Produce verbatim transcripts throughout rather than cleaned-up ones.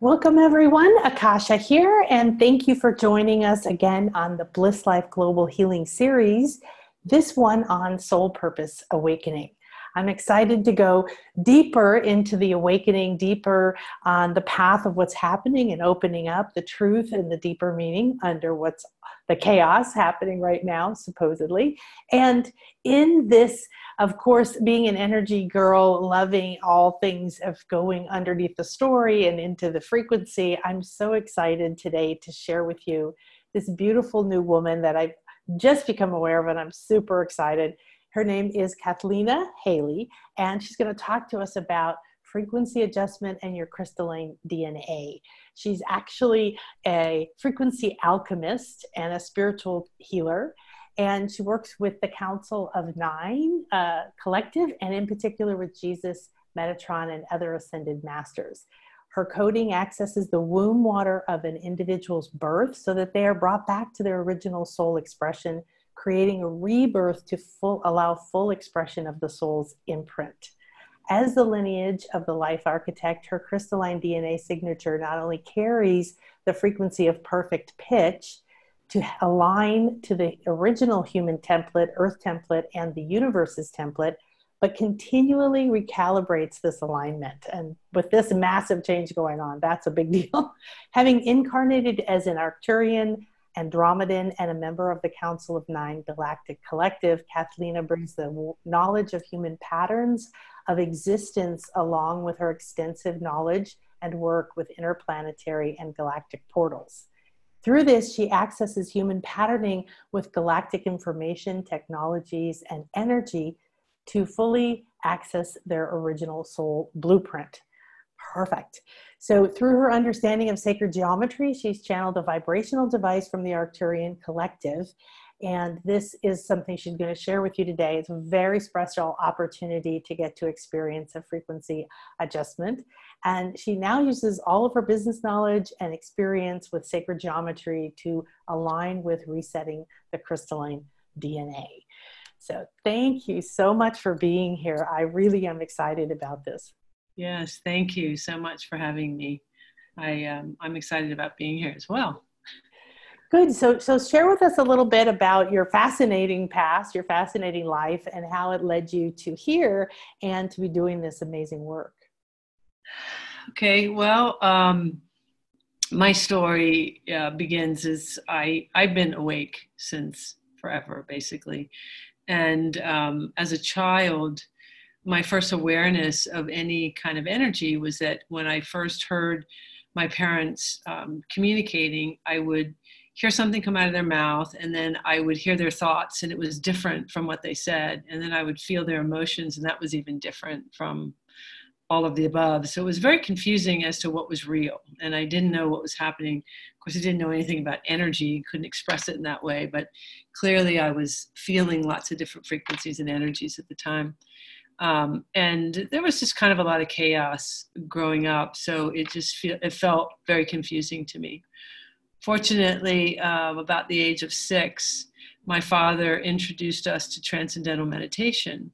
Welcome everyone, Akasha here, and thank you for joining us again on the Bliss Life Global Healing Series, this one on Soul Purpose Awakening. I'm excited to go deeper into the awakening, deeper on the path of what's happening and opening up the truth and the deeper meaning under what's the chaos happening right now, supposedly. And in this, of course, being an energy girl, loving all things of going underneath the story and into the frequency, I'm so excited today to share with you this beautiful new woman that I've just become aware of, and I'm super excited. Her name is Kathlena Haley, and she's going to talk to us about frequency adjustment and your crystalline D N A. She's actually a frequency alchemist and a spiritual healer, and she works with the Council of Nine uh, Collective, and in particular with Jesus, Metatron, and other ascended masters. Her coding accesses the womb water of an individual's birth so that they are brought back to their original soul expression, creating a rebirth to full, allow full expression of the soul's imprint. As the lineage of the life architect, her crystalline D N A signature not only carries the frequency of perfect pitch to align to the original human template, earth template, and the universe's template, but continually recalibrates this alignment. And with this massive change going on, that's a big deal. Having incarnated as an Arcturian, Andromedan, and a member of the Council of Nine Galactic Collective, Kathlena brings the knowledge of human patterns of existence along with her extensive knowledge and work with interplanetary and galactic portals. Through this, she accesses human patterning with galactic information, technologies, and energy to fully access their original soul blueprint. Perfect. So through her understanding of sacred geometry, she's channeled a vibrational device from the Arcturian Collective. And this is something she's going to share with you today. It's a very special opportunity to get to experience a frequency adjustment. And she now uses all of her business knowledge and experience with sacred geometry to align with resetting the crystalline D N A. So thank you so much for being here. I really am excited about this. Yes, thank you so much for having me. I, um, I'm excited about being here as well. Good. So, so share with us a little bit about your fascinating past, your fascinating life, and how it led you to here and to be doing this amazing work. Okay. Well, um, my story uh, begins as I, I've been awake since forever, basically. And um, as a child, my first awareness of any kind of energy was that when I first heard my parents um, communicating, I would hear something come out of their mouth, and then I would hear their thoughts, and it was different from what they said. And then I would feel their emotions, and that was even different from all of the above. So it was very confusing as to what was real. And I didn't know what was happening. Of course, I didn't know anything about energy, couldn't express it in that way, but clearly I was feeling lots of different frequencies and energies at the time. Um, and there was just kind of a lot of chaos growing up. So it just feel, it felt very confusing to me. Fortunately, uh, about the age of six, my father introduced us to transcendental meditation.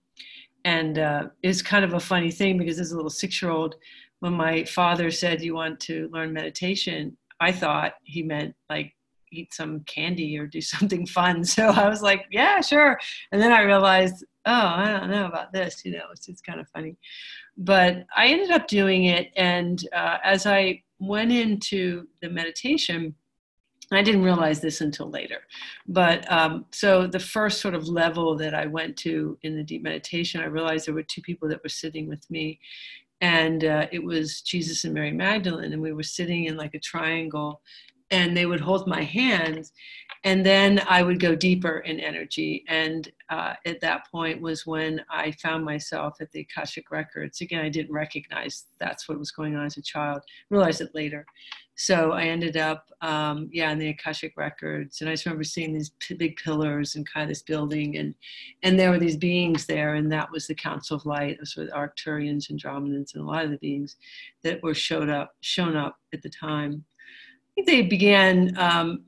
And uh, it's kind of a funny thing because as a little six-year-old, when my father said, "You want to learn meditation?" I thought he meant like eat some candy or do something fun. So I was like, yeah, sure. And then I realized, oh, I don't know about this, you know, it's just kind of funny. But I ended up doing it. And uh, as I went into the meditation, I didn't realize this until later. But um, so the first sort of level that I went to in the deep meditation, I realized there were two people that were sitting with me. And uh, it was Jesus and Mary Magdalene. And we were sitting in like a triangle, and they would hold my hand. And then I would go deeper in energy. And uh, at that point was when I found myself at the Akashic Records. Again, I didn't recognize that's what was going on as a child, realized it later. So I ended up, um, yeah, in the Akashic Records. And I just remember seeing these p- big pillars and kind of this building. And, and there were these beings there. And that was the Council of Light. It was with Arcturians, Andromedans, and a lot of the beings that were showed up, shown up at the time. I think they began, um,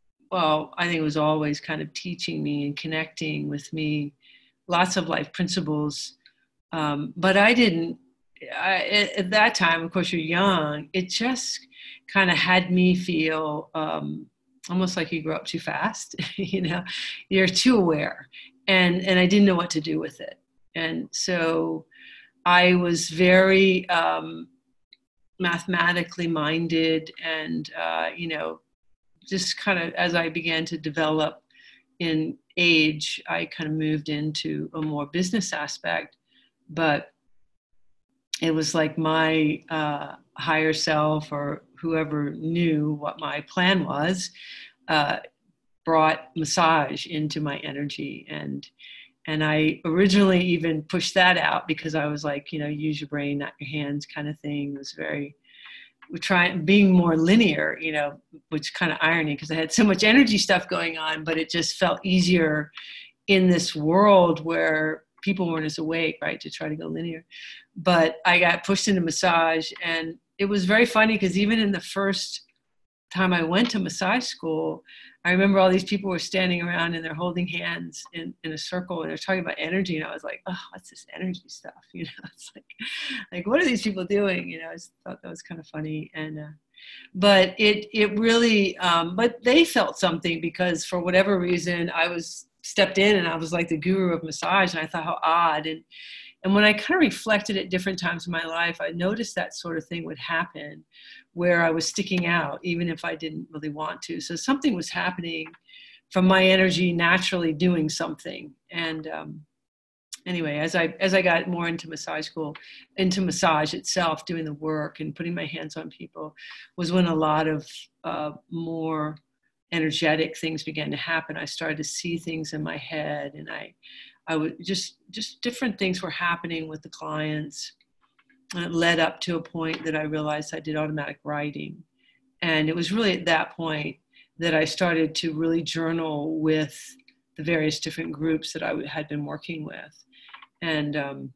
well, I think it was always kind of teaching me and connecting with me lots of life principles. Um, but I didn't I, at that time, of course, you're young. It just kind of had me feel um, almost like you grew up too fast. You know, you're too aware, and and I didn't know what to do with it. And so I was very um, mathematically minded, and uh, you know, just kind of as I began to develop in age, I kind of moved into a more business aspect, but it was like my uh, higher self or whoever knew what my plan was, uh, brought massage into my energy. And and I originally even pushed that out because I was like, you know, use your brain, not your hands kind of thing. It was very, we're trying, being more linear, you know, which kind of irony because I had so much energy stuff going on, but it just felt easier in this world where people weren't as awake, right, to try to go linear. But I got pushed into massage, and it was very funny because even in the first time I went to massage school, I remember all these people were standing around and they're holding hands in, in a circle and they're talking about energy. And I was like, oh, what's this energy stuff? You know, it's like, like, what are these people doing? You know, I just thought that was kind of funny. And, uh, but it, it really, um, but they felt something because for whatever reason, I was stepped in and I was like the guru of massage. And I thought how odd. And, and when I kind of reflected at different times in my life, I noticed that sort of thing would happen where I was sticking out, even if I didn't really want to. So something was happening from my energy naturally doing something. And um, anyway, as I as I got more into massage school, into massage itself, doing the work and putting my hands on people, was when a lot of uh, more energetic things began to happen. I started to see things in my head, and I, I would just just different things were happening with the clients. And it led up to a point that I realized I did automatic writing. And it was really at that point that I started to really journal with the various different groups that I had been working with. And um,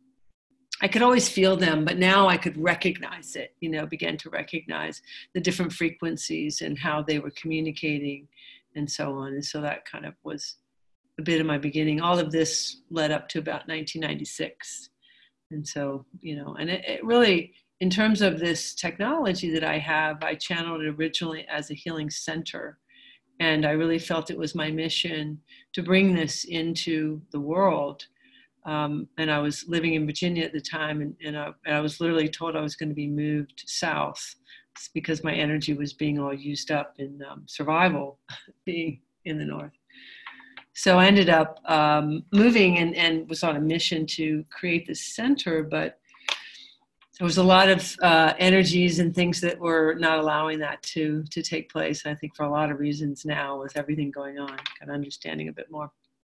I could always feel them, but now I could recognize it, you know, began to recognize the different frequencies and how they were communicating and so on. And so that kind of was a bit of my beginning. All of this led up to about nineteen ninety-six. And so, you know, and it, it really, in terms of this technology that I have, I channeled it originally as a healing center. And I really felt it was my mission to bring this into the world. Um, and I was living in Virginia at the time, and, and, I, and I was literally told I was going to be moved south because my energy was being all used up in um, survival, being in the north. So I ended up um, moving and, and was on a mission to create this center, but there was a lot of uh, energies and things that were not allowing that to, to take place. And I think for a lot of reasons now with everything going on, kind of understanding a bit more.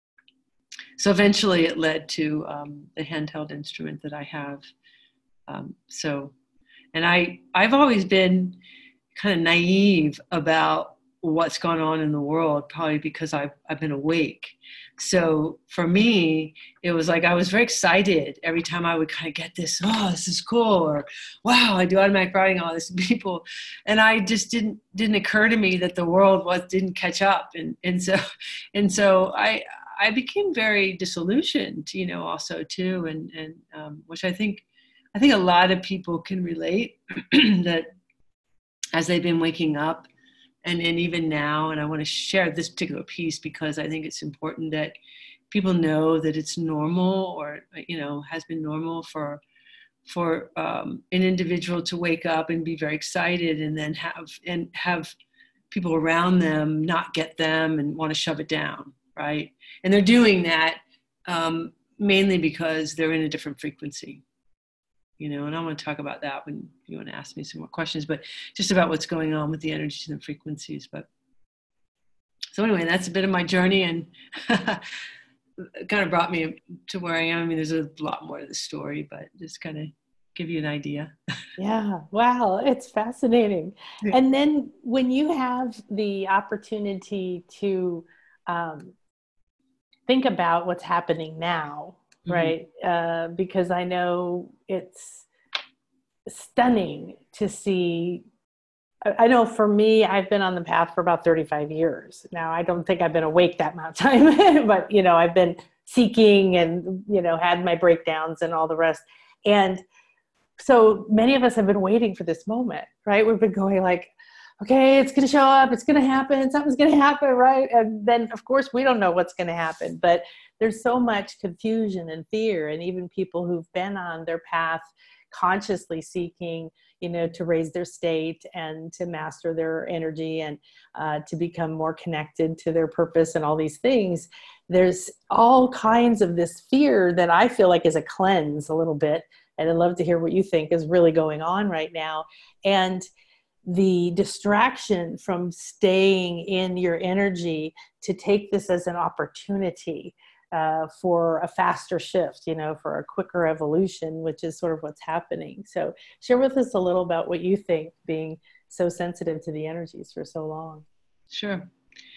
So eventually it led to um, the handheld instrument that I have. Um, so, and I, I've always been kind of naive about what's going on in the world, probably because I've, I've been awake. So for me, it was like I was very excited every time I would kind of get this, oh, this is cool, or wow, I do automatic writing, all this people. And I just didn't didn't occur to me that the world was didn't catch up. And and so and so I I became very disillusioned, you know, also too, and and um, which I think I think a lot of people can relate that as they've been waking up. And, and even now, and I want to share this particular piece because I think it's important that people know that it's normal, or, you know, has been normal for for um, an individual to wake up and be very excited and then have and have people around them not get them and want to shove it down, right? And they're doing that um, mainly because they're in a different frequency. You know, and I want to talk about that when you want to ask me some more questions, but just about what's going on with the energies and frequencies. But so anyway, that's a bit of my journey, and it kind of brought me to where I am. I mean, there's a lot more to the story, but just kind of give you an idea. Yeah. Wow. It's fascinating. And then when you have the opportunity to um, think about what's happening now, right? Uh, because I know it's stunning to see. I know for me, I've been on the path for about thirty-five years. Now, I don't think I've been awake that amount of time, but, you know, I've been seeking and, you know, had my breakdowns and all the rest. And so many of us have been waiting for this moment, right? We've been going like, okay, it's going to show up, it's going to happen, something's going to happen, right? And then, of course, we don't know what's going to happen, but there's so much confusion and fear, and even people who've been on their path consciously seeking, you know, to raise their state and to master their energy and uh, to become more connected to their purpose and all these things. There's all kinds of this fear that I feel like is a cleanse a little bit. And I'd love to hear what you think is really going on right now. And the distraction from staying in your energy to take this as an opportunity uh, for a faster shift, you know, for a quicker evolution, which is sort of what's happening. So share with us a little about what you think, being so sensitive to the energies for so long. Sure.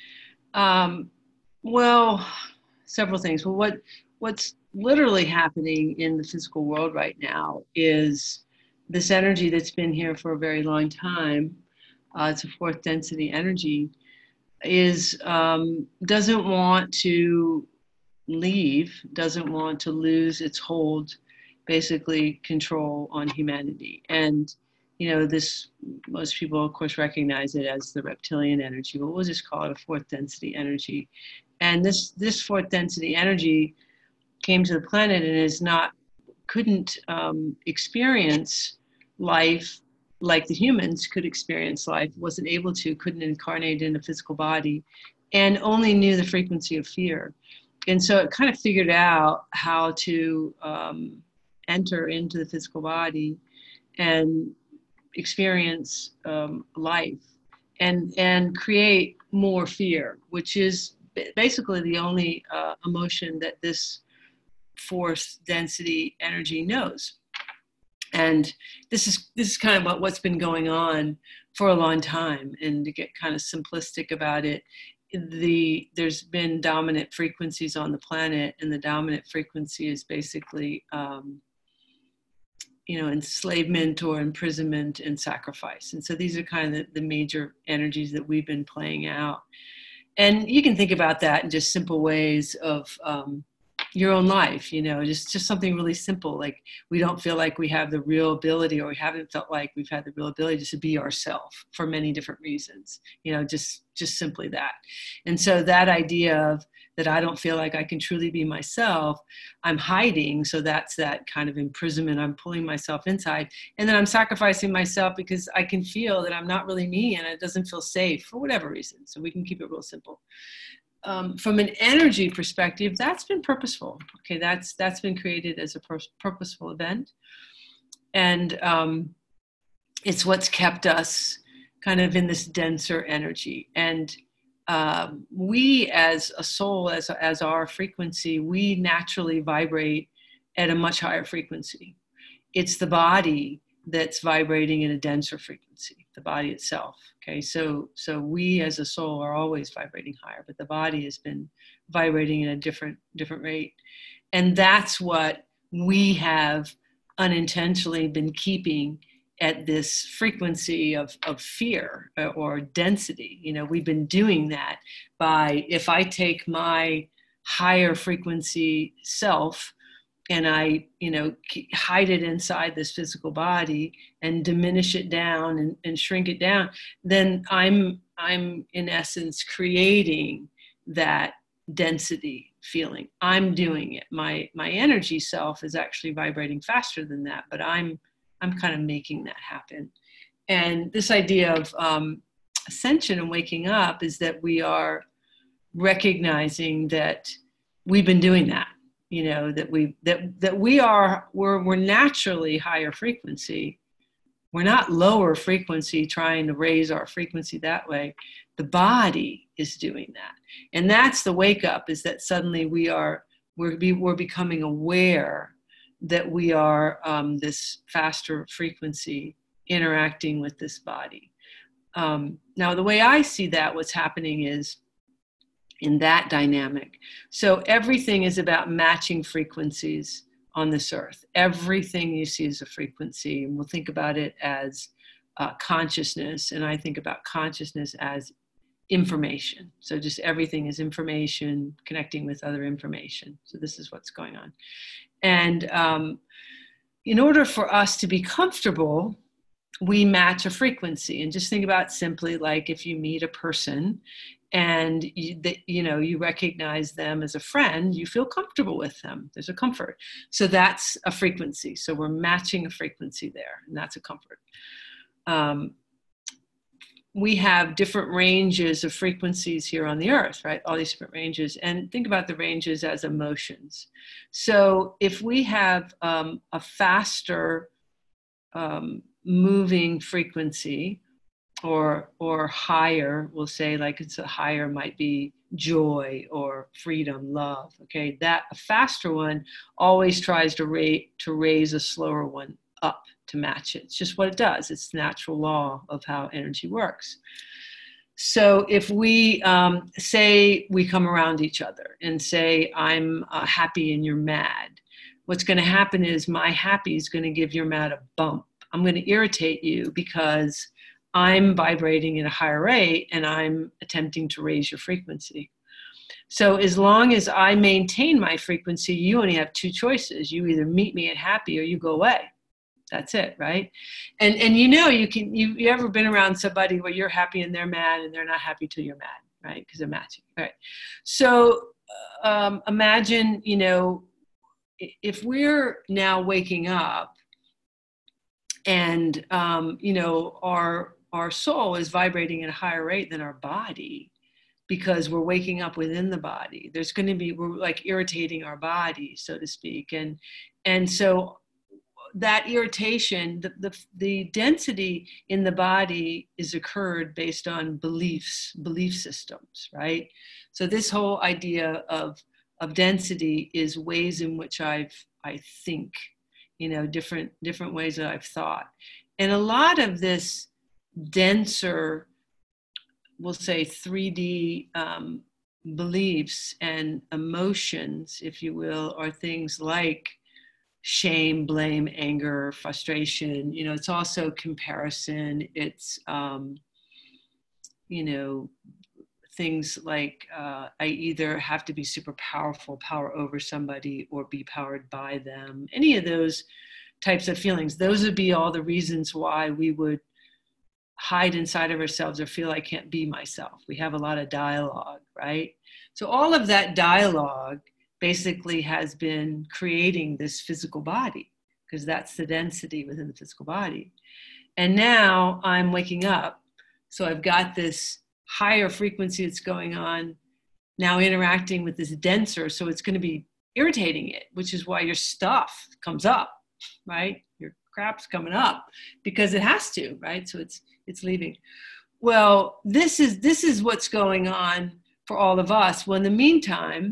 Um, well, several things. Well, what what's literally happening in the physical world right now is this energy that's been here for a very long time. Uh, it's a fourth density energy. Is um, doesn't want to leave, doesn't want to lose its hold, basically control on humanity. And you know, this, most people of course recognize it as the reptilian energy, but we'll just call it a fourth density energy. And this this fourth density energy came to the planet and is not, couldn't um, experience life like the humans could experience life, wasn't able to, couldn't incarnate in a physical body, and only knew the frequency of fear. And so it kind of figured out how to um, enter into the physical body and experience um, life and, and create more fear, which is basically the only uh, emotion that this fourth density energy knows. And this is this is kind of what, what's been going on for a long time. And to get kind of simplistic about it, the there's been dominant frequencies on the planet, and the dominant frequency is basically um, you know, enslavement or imprisonment and sacrifice. And so these are kind of the, the major energies that we've been playing out. And you can think about that in just simple ways of um, your own life, you know, just, just something really simple. Like we don't feel like we have the real ability, or we haven't felt like we've had the real ability just to be ourselves for many different reasons, you know, just, just simply that. And so that idea of that I don't feel like I can truly be myself, I'm hiding. So that's that kind of imprisonment. I'm pulling myself inside, and then I'm sacrificing myself because I can feel that I'm not really me, and it doesn't feel safe for whatever reason. So we can keep it real simple. Um, from an energy perspective, that's been purposeful. Okay, that's that's been created as a pur- purposeful event, and um, it's what's kept us kind of in this denser energy. And uh, we, as a soul, as as our frequency, we naturally vibrate at a much higher frequency. It's the body that's vibrating in a denser frequency, the body itself. Okay, so so we as a soul are always vibrating higher, but the body has been vibrating in a different different rate. And that's what we have unintentionally been keeping at this frequency of, of fear or density. You know, we've been doing that by, if I take my higher frequency self and I, you know, hide it inside this physical body and diminish it down and, and shrink it down, then I'm, I'm in essence creating that density feeling. I'm doing it. My, my energy self is actually vibrating faster than that, but I'm, I'm kind of making that happen. And this idea of um, ascension and waking up is that we are recognizing that we've been doing that. You know, that we that that we are we're we're naturally higher frequency. We're not lower frequency trying to raise our frequency that way. The body is doing that. And that's the wake up, is that suddenly we are we're be, we're becoming aware that we are um, this faster frequency interacting with this body. Um, now, the way I see that, what's happening is in that dynamic. So everything is about matching frequencies on this earth. Everything you see is a frequency, and we'll think about it as uh, consciousness. And I think about consciousness as information. So just everything is information connecting with other information. So this is what's going on. And, um, in order for us to be comfortable, we match a frequency. And just think about simply like if you meet a person and you, that, you know, you recognize them as a friend, you feel comfortable with them. There's a comfort. So that's a frequency. So we're matching a frequency there, and that's a comfort. Um, we have different ranges of frequencies here on the earth, right? All these different ranges. And think about the ranges as emotions. So if we have um, a faster um, moving frequency, or or higher, we'll say like it's a higher might be joy or freedom, love. Okay, that a faster one always tries to rate to raise a slower one up to match it. It's just what it does. It's the natural law of how energy works. So if we um, say we come around each other and say I'm uh, happy and you're mad, what's going to happen is my happy is going to give your mad a bump. I'm going to irritate you because I'm vibrating at a higher rate and I'm attempting to raise your frequency. So as long as I maintain my frequency, you only have two choices. You either meet me at happy or you go away. That's it, right? And and you know, you can, you, you ever been around somebody where you're happy and they're mad and they're not happy till you're mad, right? Because they're matching, right? So um, imagine, you know, if we're now waking up and, um, you know, our our soul is vibrating at a higher rate than our body because we're waking up within the body. There's going to be, we're like irritating our body, so to speak. And, and so that irritation, the, the, the density in the body is occurred based on beliefs, belief systems, right? So this whole idea of, of density is ways in which I've, I think, you know, different, different ways that I've thought. And a lot of this denser, we'll say three D um, beliefs and emotions, if you will, are things like shame, blame, anger, frustration. You know, it's also comparison. It's, um, you know, things like uh, I either have to be super powerful, power over somebody, or be powered by them. Any of those types of feelings, those would be all the reasons why we would hide inside of ourselves or feel I can't be myself. We have a lot of dialogue, right? So all of that dialogue basically has been creating this physical body, because that's the density within the physical body. And now I'm waking up. So I've got this higher frequency that's going on, now interacting with this denser. So it's going to be irritating it, which is why your stuff comes up, right? Your crap's coming up because it has to, right? So it's, it's leaving. Well, this is, this is what's going on for all of us. Well, in the meantime,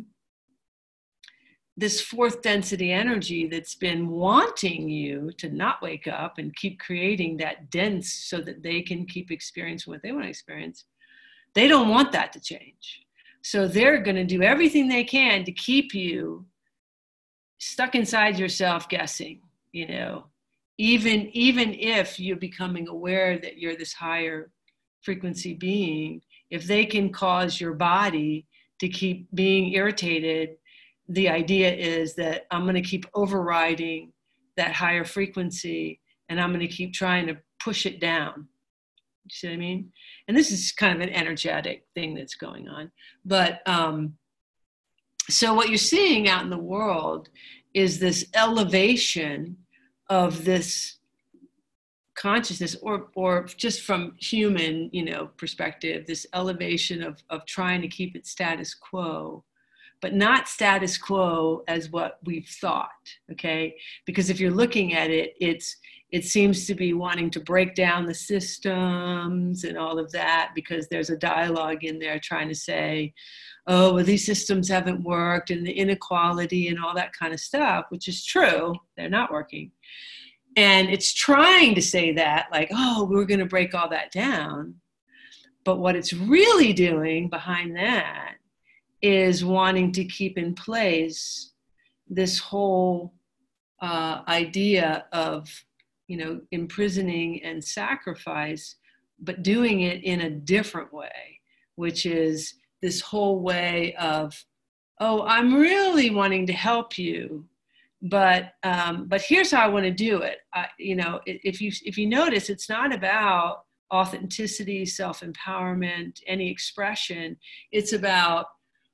this fourth density energy that's been wanting you to not wake up and keep creating that dense so that they can keep experiencing what they want to experience, they don't want that to change. So they're going to do everything they can to keep you stuck inside yourself guessing, you know, even, even if you're becoming aware that you're this higher frequency being, if they can cause your body to keep being irritated, the idea is that I'm going to keep overriding that higher frequency and I'm going to keep trying to push it down. You see what I mean? And this is kind of an energetic thing that's going on. But um, so what you're seeing out in the world is this elevation of this consciousness, or or just from human, you know, perspective, this elevation of, of trying to keep it status quo, but not status quo as what we've thought, okay? Because if you're looking at it, it's it seems to be wanting to break down the systems and all of that, because there's a dialogue in there trying to say, oh, well, these systems haven't worked, and the inequality and all that kind of stuff, which is true, they're not working. And it's trying to say that, like, oh, we're going to break all that down. But what it's really doing behind that is wanting to keep in place this whole uh, idea of, you know, imprisoning and sacrifice, but doing it in a different way, which is this whole way of, oh, I'm really wanting to help you, but um, but here's how I want to do it. I, you know, if you if you notice, it's not about authenticity, self-empowerment, any expression. It's about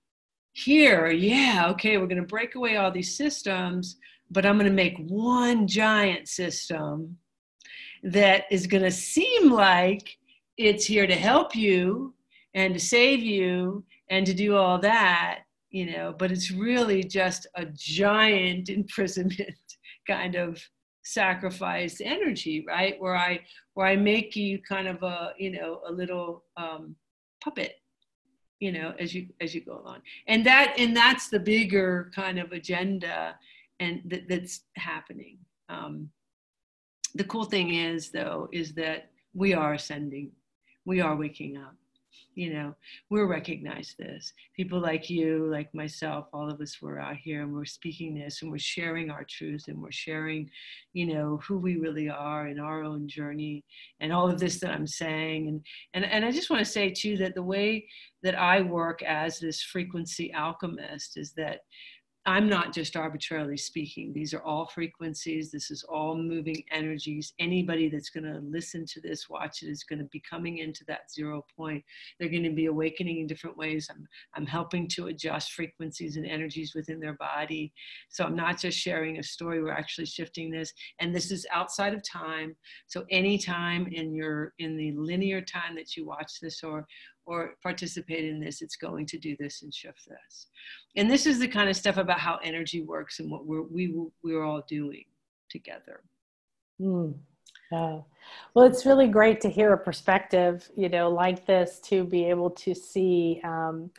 here, yeah, okay, we're going to break away all these systems, but I'm going to make one giant system that is going to seem like it's here to help you and to save you and to do all that, you know, but it's really just a giant imprisonment kind of sacrifice energy, right? Where I, where I make you kind of a, you know, a little um, puppet, you know, as you, as you go along. And that, and that's the bigger kind of agenda and th- that's happening. Um, the cool thing is though, is that we are ascending. We are waking up. You know, we'll recognize this. People like you, like myself, all of us, we're out here and we're speaking this and we're sharing our truths and we're sharing, you know, who we really are in our own journey and all of this that I'm saying. And, and, and I just want to say too, that the way that I work as this frequency alchemist is that I'm not just arbitrarily speaking. These are all frequencies. This is all moving energies. Anybody that's going to listen to this, watch it, is going to be coming into that zero point. They're going to be awakening in different ways. I'm, I'm helping to adjust frequencies and energies within their body. So I'm not just sharing a story. We're actually shifting this. And this is outside of time. So anytime in your, in the linear time that you watch this or, or participate in this, it's going to do this and shift this. And this is the kind of stuff about how energy works and what we're, we, we're all doing together. Mm. Yeah. Well, it's really great to hear a perspective, you know, like this, to be able to see um,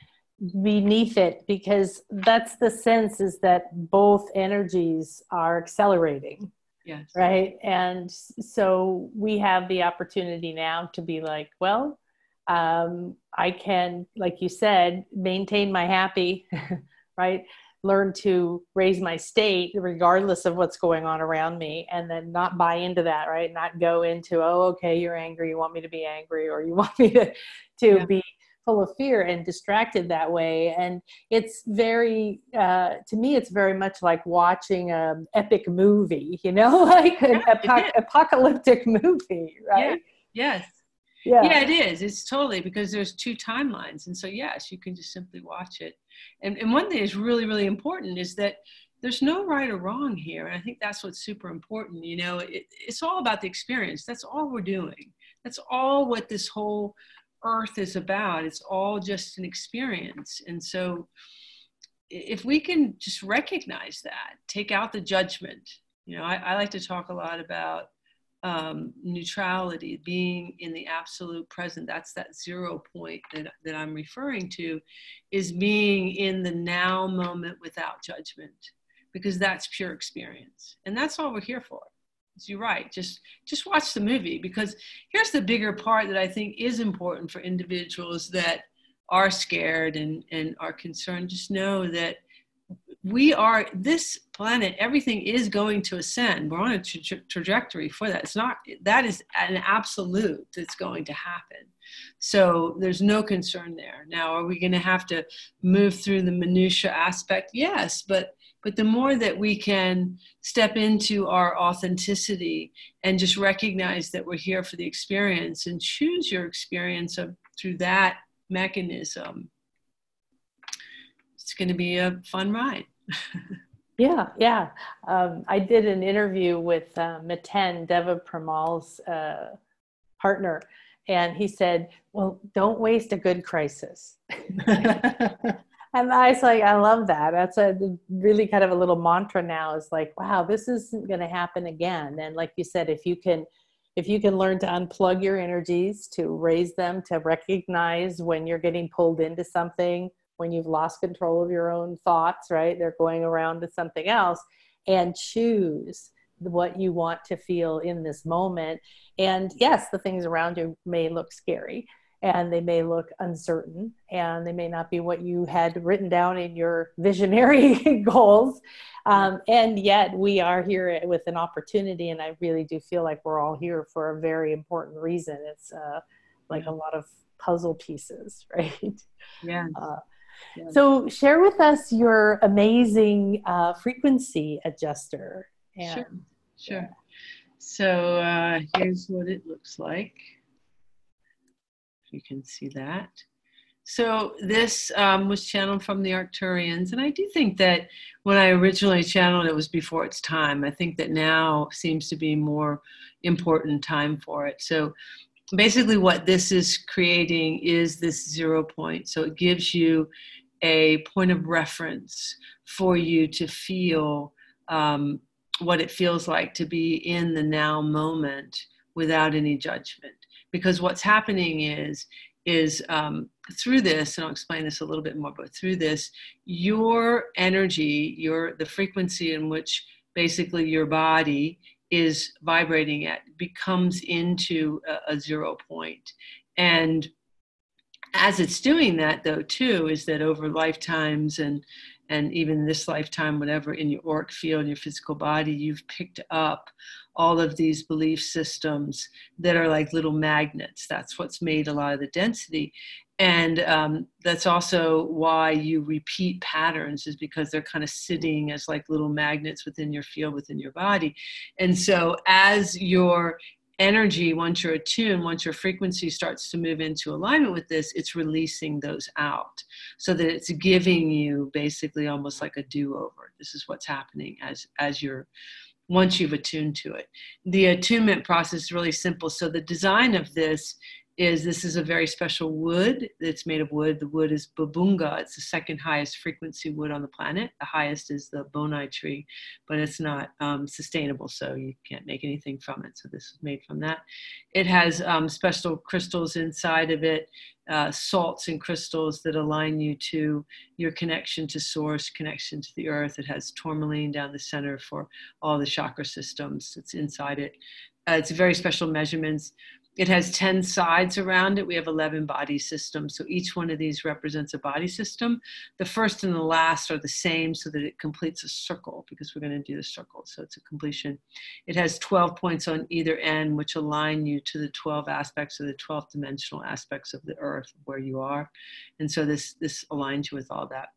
beneath it, because that's the sense, is that both energies are accelerating. Yes. Right. And so we have the opportunity now to be like, well, um, I can, like you said, maintain my happy, right? Learn to raise my state regardless of what's going on around me, and then not buy into that, right? Not go into, oh, okay, you're angry, you want me to be angry, or you want me to, to Yeah. be full of fear and distracted that way. And it's very, uh, to me, it's very much like watching an epic movie, you know, like an Yeah, apoc- apocalyptic movie, right? Yeah. Yes. Yeah. Yeah, it is. It's totally, because there's two timelines. And so, yes, you can just simply watch it. And, and one thing is really, really important is that there's no right or wrong here. And I think that's what's super important. You know, it, it's all about the experience. That's all we're doing. That's all what this whole earth is about. It's all just an experience. And so if we can just recognize that, take out the judgment, you know, I, I like to talk a lot about Um, neutrality, being in the absolute present. That's that zero point that, that I'm referring to, is being in the now moment without judgment, because that's pure experience. And that's all we're here for. So you're right. Just, just watch the movie, because here's the bigger part that I think is important for individuals that are scared and, and are concerned. Just know that we are, this planet, everything is going to ascend. We're on a tra- trajectory for that. It's not, that is an absolute that's going to happen. So there's no concern there. Now, are we going to have to move through the minutia aspect? Yes, but but the more that we can step into our authenticity and just recognize that we're here for the experience and choose your experience of, through that mechanism, it's going to be a fun ride. Yeah, yeah. Um, I did an interview with uh, Miten, Deva Premal's uh, partner, and he said, well, don't waste a good crisis. And I was like, I love that. That's a really kind of a little mantra now, is like, wow, this isn't going to happen again. And like you said, if you can, if you can learn to unplug your energies, to raise them, to recognize when you're getting pulled into something, when you've lost control of your own thoughts, right? They're going around to something else, and choose what you want to feel in this moment. And yes, the things around you may look scary, and they may look uncertain, and they may not be what you had written down in your visionary goals. Um, and yet we are here with an opportunity. And I really do feel like we're all here for a very important reason. It's uh, like Yeah. a lot of puzzle pieces, right? Yeah. Uh, Yeah. So share with us your amazing uh, frequency adjuster. Sure, And sure. yeah. So uh, here's what it looks like. If you can see that. So this um, was channeled from the Arcturians, and I do think that when I originally channeled it was before its time. I think that now seems to be more important time for it. So basically what this is creating is this zero point. So it gives you a point of reference for you to feel um, what it feels like to be in the now moment without any judgment. Because what's happening is, is um, through this, and I'll explain this a little bit more, but through this, your energy, your the frequency in which basically your body is vibrating at becomes into a, a zero point. And as it's doing that, though, too, is that over lifetimes and and even this lifetime, whatever, in your auric field, your physical body, you've picked up all of these belief systems that are like little magnets. That's what's made a lot of the density. And um, that's also why you repeat patterns, is because they're kind of sitting as like little magnets within your field, within your body. And so as your energy, once you're attuned, once your frequency starts to move into alignment with this, it's releasing those out so that it's giving you basically almost like a do-over. This is what's happening as, as you're, once you've attuned to it. The attunement process is really simple. So the design of this is, this is a very special wood. It's made of wood. The wood is babunga. It's the second highest frequency wood on the planet. The highest is the bonsai tree, but it's not um, sustainable, so you can't make anything from it. So this is made from that. It has um, special crystals inside of it, uh, salts and crystals that align you to your connection to source, connection to the earth. It has tourmaline down the center for all the chakra systems. It's inside it. Uh, it's very special measurements. It has ten sides around it. We have eleven body systems. So each one of these represents a body system. The first and the last are the same so that it completes a circle, because we're going to do the circle. So it's a completion. It has twelve points on either end, which align you to the twelve aspects or the twelve dimensional aspects of the earth where you are. And so this, this aligns you with all that.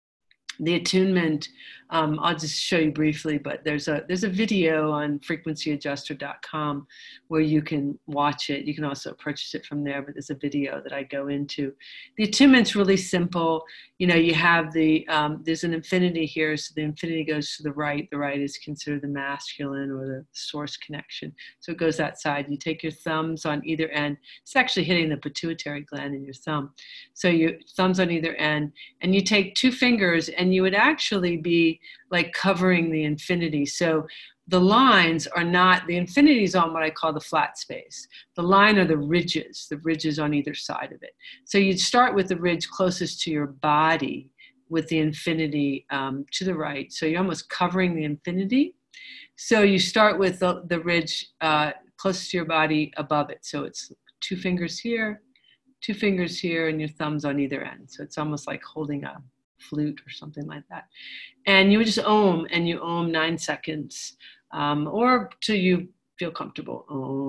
The attunement, um, I'll just show you briefly, but there's a there's a video on frequency adjuster dot com where you can watch it. You can also purchase it from there, but there's a video that I go into. The attunement's really simple. You know, you have the, um, there's an infinity here, so the infinity goes to the right. The right is considered the masculine or the source connection. So it goes that side. You take your thumbs on either end. It's actually hitting the pituitary gland in your thumb. So your thumbs on either end, and you take two fingers, and you would actually be like covering the infinity. So the lines are not, the infinity is on what I call the flat space. The line are the ridges, the ridges on either side of it. So you'd start with the ridge closest to your body with the infinity um, to the right. So you're almost covering the infinity. So you start with the, the ridge uh, closest to your body above it. So it's two fingers here, two fingers here, and your thumbs on either end. So it's almost like holding a flute or something like that. And you would just ohm, and you ohm nine seconds um, or till you feel comfortable.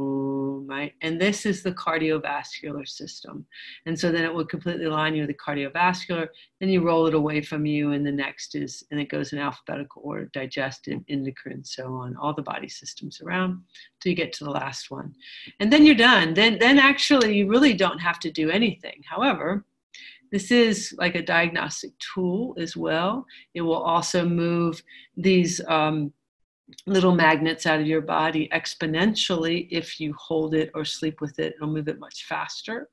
Om, right? And this is the cardiovascular system. And so then it would completely align you with the cardiovascular. Then you roll it away from you, and the next is, and it goes in alphabetical order: digestive, endocrine, so on, all the body systems around till you get to the last one. And then you're done. Then, then actually you really don't have to do anything. However, this is like a diagnostic tool as well. It will also move these um, little magnets out of your body exponentially. If you hold it or sleep with it, it'll move it much faster.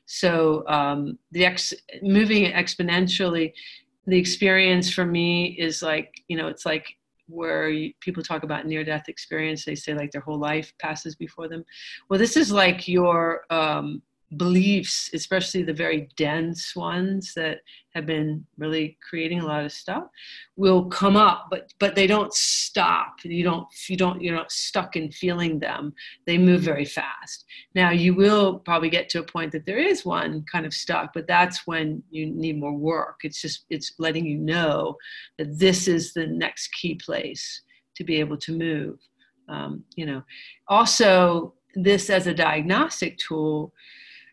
So um, the ex moving it exponentially, the experience for me is like, you know, it's like where you, people talk about near-death experience. They say like their whole life passes before them. Well, this is like your um, beliefs, especially the very dense ones that have been really creating a lot of stuff, will come up, but but they don't stop. You don't you don't you're not stuck in feeling them. They move very fast. Now you will probably get to a point that there is one kind of stuck, but that's when you need more work. It's just it's letting you know that this is the next key place to be able to move. Um, you know, also this as a diagnostic tool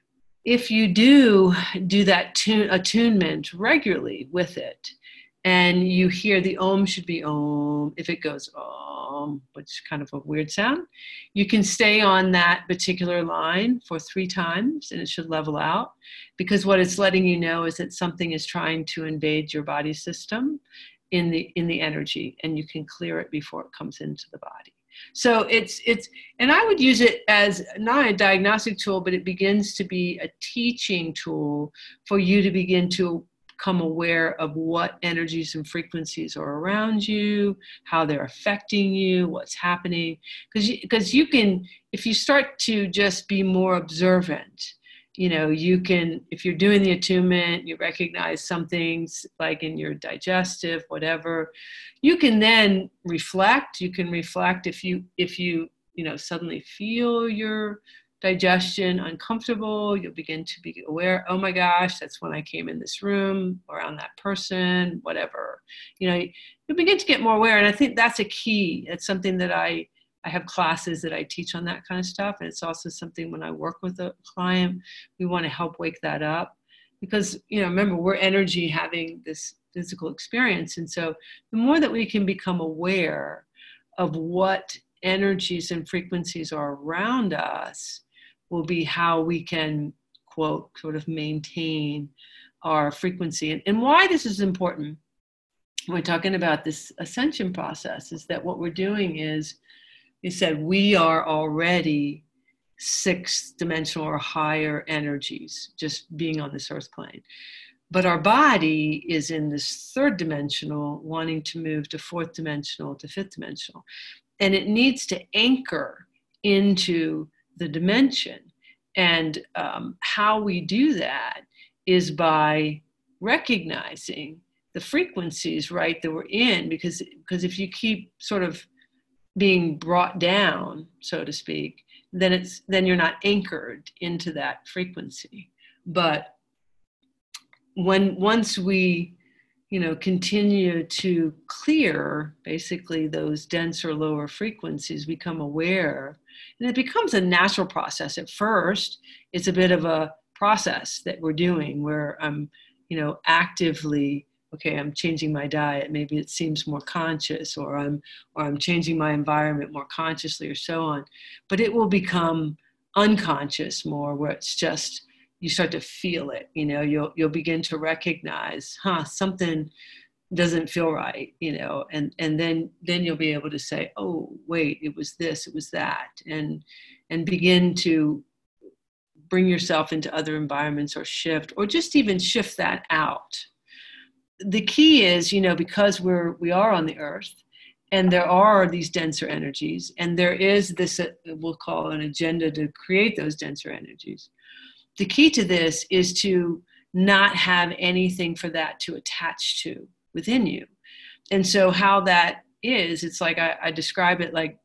if you do do that tune, attunement regularly with it, and you hear the om should be om, if it goes om, which is kind of a weird sound, you can stay on that particular line for three times and it should level out, because what it's letting you know is that something is trying to invade your body system in the in the energy, and you can clear it before it comes into the body. So it's, it's, and I would use it as not a diagnostic tool, but it begins to be a teaching tool for you to begin to become aware of what energies and frequencies are around you, how they're affecting you, what's happening. Because you, because you can, if you start to just be more observant, you know, you can, if you're doing the attunement, you recognize some things like in your digestive, whatever, you can then reflect. You can reflect if you, if you, you know, suddenly feel your digestion uncomfortable, you'll begin to be aware, oh my gosh, that's when I came in this room around that person, whatever. You know, you begin to get more aware. And I think that's a key. It's something that I, I have classes that I teach on that kind of stuff. And it's also something when I work with a client, we want to help wake that up. Because, you know, remember, we're energy having this physical experience. And so the more that we can become aware of what energies and frequencies are around us will be how we can, quote, sort of maintain our frequency. And, and why this is important when we're talking about this ascension process is that what we're doing is, you said, we are already sixth dimensional or higher energies, just being on this earth plane. But our body is in this third dimensional, wanting to move to fourth dimensional, to fifth dimensional. And it needs to anchor into the dimension. And um, how we do that is by recognizing the frequencies, right, that we're in. Because, because if you keep sort of being brought down, so to speak, then it's then you're not anchored into that frequency. But when once we, you know, continue to clear basically those denser lower frequencies, become aware, and it becomes a natural process. At first, it's a bit of a process that we're doing where I'm, you know, actively, okay, I'm changing my diet. Maybe it seems more conscious, or I'm, or I'm changing my environment more consciously, or so on. But it will become unconscious more, where it's just, you start to feel it. You know, you'll you'll begin to recognize, huh, something doesn't feel right. You know, and and then then you'll be able to say, oh, wait, it was this, it was that, and and begin to bring yourself into other environments, or shift, or just even shift that out. The key is, you know, because we're, we are on the earth, and there are these denser energies, and there is this, uh, we'll call an agenda to create those denser energies. The key to this is to not have anything for that to attach to within you. And so how that is, it's like, I, I describe it like,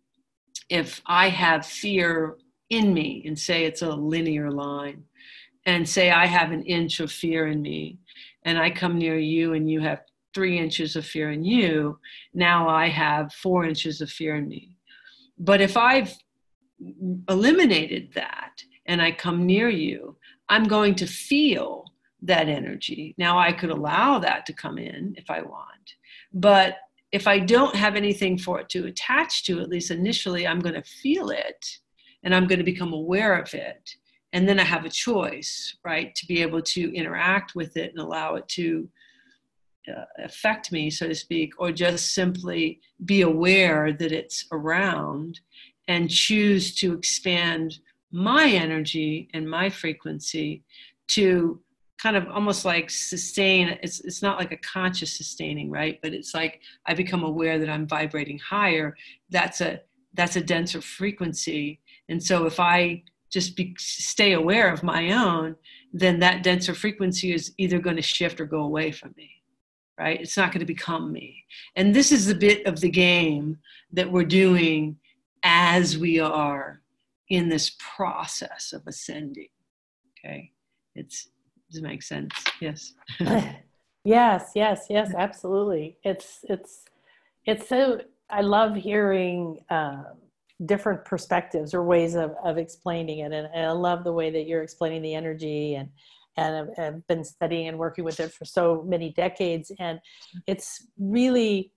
if I have fear in me, and say it's a linear line, and say I have an inch of fear in me, and I come near you and you have three inches of fear in you, now I have four inches of fear in me. But if I've eliminated that and I come near you, I'm going to feel that energy. Now I could allow that to come in if I want, but if I don't have anything for it to attach to, at least initially, I'm going to feel it and I'm going to become aware of it. And then I have a choice, right, to be able to interact with it and allow it to uh, affect me, so to speak, or just simply be aware that it's around and choose to expand my energy and my frequency to kind of almost like sustain. It's, it's not like a conscious sustaining, right? But it's like I become aware that I'm vibrating higher. That's a, that's a denser frequency. And so if I just be, stay aware of my own, then that denser frequency is either going to shift or go away from me, right? It's not going to become me. And this is the bit of the game that we're doing as we are in this process of ascending, okay? It's, does it make sense? Yes. Yes, yes, yes, absolutely. It's, it's, it's so, I love hearing, um, different perspectives or ways of, of explaining it. And, and I love the way that you're explaining the energy, and, and I've, I've been studying and working with it for so many decades. And it's really,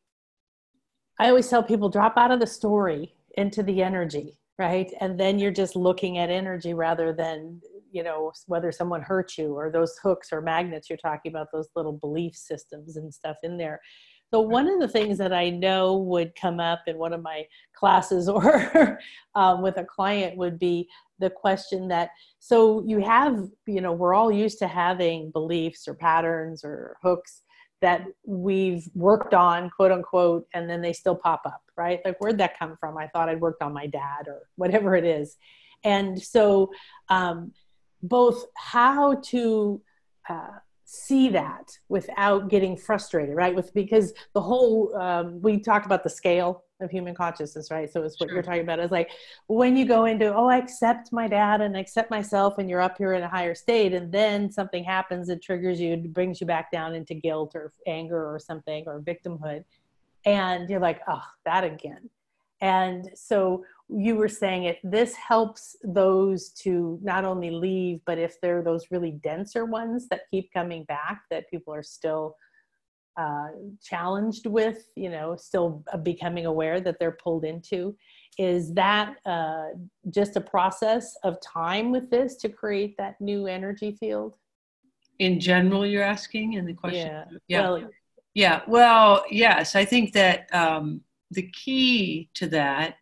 I always tell people, drop out of the story into the energy, right? And then you're just looking at energy rather than, you know, whether someone hurt you or those hooks or magnets you're talking about, those little belief systems and stuff in there. So one of the things that I know would come up in one of my classes or um, with a client would be the question that, so you have, you know, we're all used to having beliefs or patterns or hooks that we've worked on, quote unquote, and then they still pop up, right? Like, where'd that come from? I thought I'd worked on my dad or whatever it is. And so um, both how to uh, see that without getting frustrated, right? With, because the whole, um, we talked about the scale of human consciousness, right? So it's what Sure. you're talking about is like, when you go into, oh, I accept my dad and accept myself, and you're up here in a higher state, and then something happens that triggers you, brings you back down into guilt or anger or something, or victimhood. And you're like, oh, that again. And so you were saying it, this helps those to not only leave, but if they're those really denser ones that keep coming back, that people are still uh, challenged with, you know, still becoming aware that they're pulled into. Is that uh, just a process of time with this to create that new energy field? In general, you're asking in the question? Yeah. Yeah. Well, yeah. Well, yes, I think that um, the key to that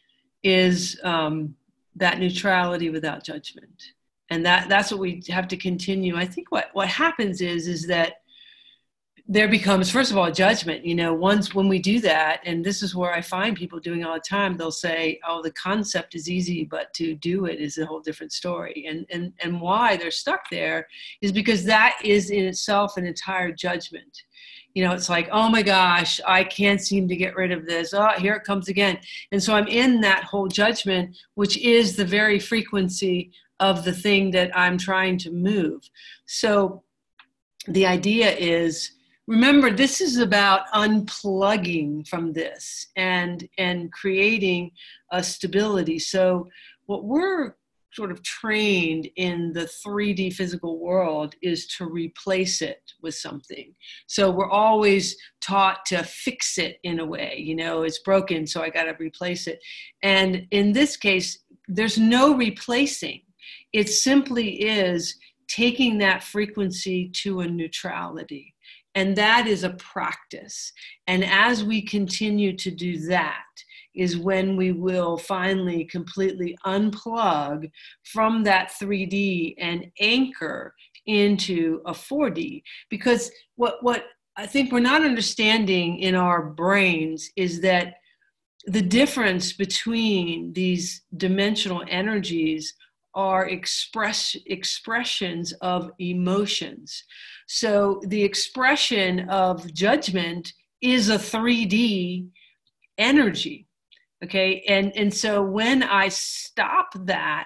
is um, that neutrality without judgment. And that that's what we have to continue. I think what, what happens is, is that there becomes, first of all, judgment. You know, once when we do that, and this is where I find people doing all the time, they'll say, oh, the concept is easy, but to do it is a whole different story. And, and, and why they're stuck there is because that is in itself an entire judgment. You know, it's like, oh my gosh, I can't seem to get rid of this. Oh, here it comes again. And so I'm in that whole judgment, which is the very frequency of the thing that I'm trying to move. So the idea is, remember, this is about unplugging from this and, and creating a stability. So what we're sort of trained in the three D physical world is to replace it with something. So we're always taught to fix it in a way, you know, it's broken, so I got to replace it. And in this case, there's no replacing. It simply is taking that frequency to a neutrality. And that is a practice. And as we continue to do that, is when we will finally completely unplug from that three D and anchor into a four D. Because what, what I think we're not understanding in our brains is that the difference between these dimensional energies are express expressions of emotions. So the expression of judgment is a three D energy. Okay, and, and so when I stop that,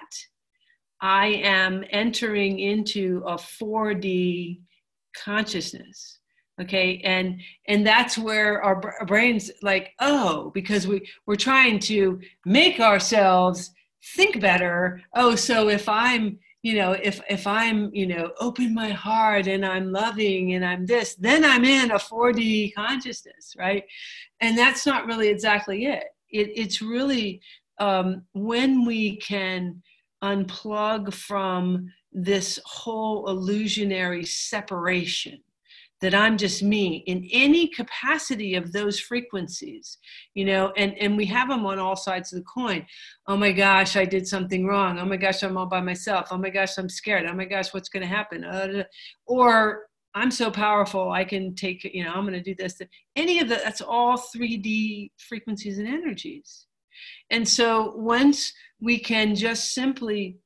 I am entering into a four D consciousness. Okay, and and that's where our, our brains like, oh, because we, we're trying to make ourselves think better. Oh, so if I'm, you know, if if I'm, you know, open my heart and I'm loving and I'm this, then I'm in a four D consciousness, right? And that's not really exactly it. It, it's really um, when we can unplug from this whole illusionary separation, that I'm just me in any capacity of those frequencies, you know, and, and we have them on all sides of the coin. Oh my gosh, I did something wrong. Oh my gosh, I'm all by myself. Oh my gosh, I'm scared. Oh my gosh, what's going to happen? Uh, or I'm so powerful, I can take, you know, I'm going to do this. Any of that, that's all three D frequencies and energies. And so once we can just simply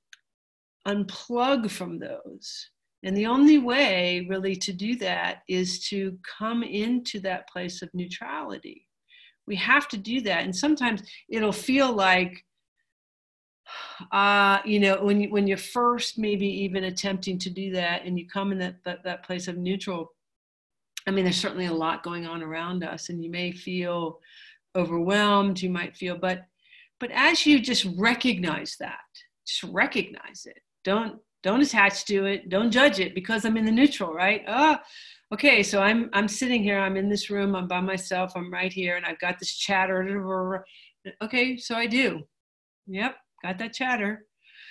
unplug from those, and the only way really to do that is to come into that place of neutrality. We have to do that. And sometimes it'll feel like, uh, you know, when, you, when you're first maybe even attempting to do that and you come in that, that, that place of neutral, I mean, there's certainly a lot going on around us and you may feel overwhelmed, you might feel, but, But as you just recognize that, just recognize it. Don't don't attach to it. Don't judge it because I'm in the neutral, right? Oh, okay. So I'm I'm sitting here. I'm in this room. I'm by myself. I'm right here, and I've got this chatter. Okay, so I do. Yep, got that chatter.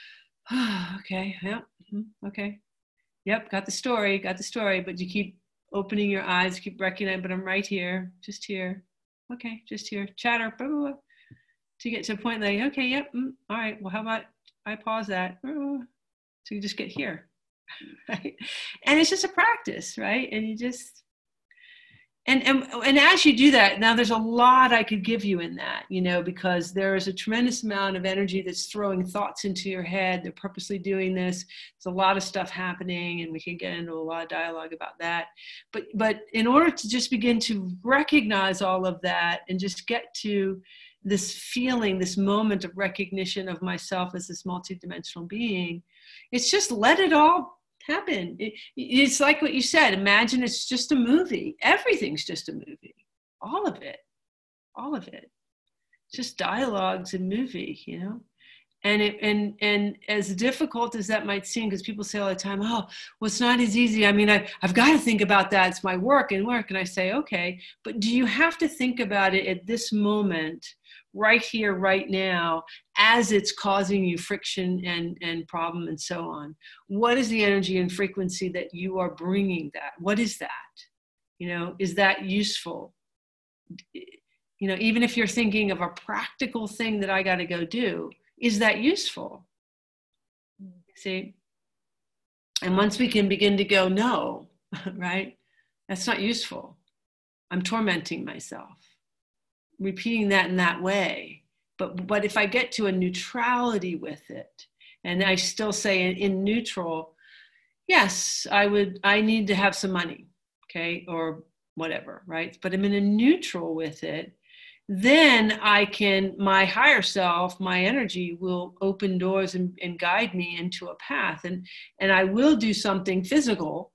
Okay. Yep. Okay. Yep. Got the story. Got the story. But you keep opening your eyes. Keep recognizing. But I'm right here. Just here. Okay. Just here. Chatter. Blah, blah, blah. To get to a point like, okay, yep, mm, all right, well, how about I pause that? So you just get here, right? And it's just a practice, right? And you just, and, and, and as you do that, now there's a lot I could give you in that, you know, because there is a tremendous amount of energy that's throwing thoughts into your head. They're purposely doing this. There's a lot of stuff happening, and we can get into a lot of dialogue about that. But, but in order to just begin to recognize all of that and just get to this feeling, this moment of recognition of myself as this multidimensional being, it's just let it all happen. It, it's like what you said, imagine it's just a movie. Everything's just a movie. All of it. All of it. Just dialogues and movie, you know? And it, and and as difficult as that might seem, because people say all the time, oh, well, it's not as easy. I mean, I, I've got to think about that. It's my work and work. And I say, okay, but do you have to think about it at this moment, right here, right now, as it's causing you friction and, and problem and so on? What is the energy and frequency that you are bringing that? What is that? You know, is that useful? You know, even if you're thinking of a practical thing that I got to go do, is that useful? See? And once we can begin to go, no, right? That's not useful. I'm tormenting myself. Repeating that in that way. But, but if I get to a neutrality with it, and I still say in, in neutral, yes, I would, I need to have some money, okay? Or whatever, right? But I'm in a neutral with it. Then I can, my higher self, my energy will open doors and, and guide me into a path. And, and I will do something physical.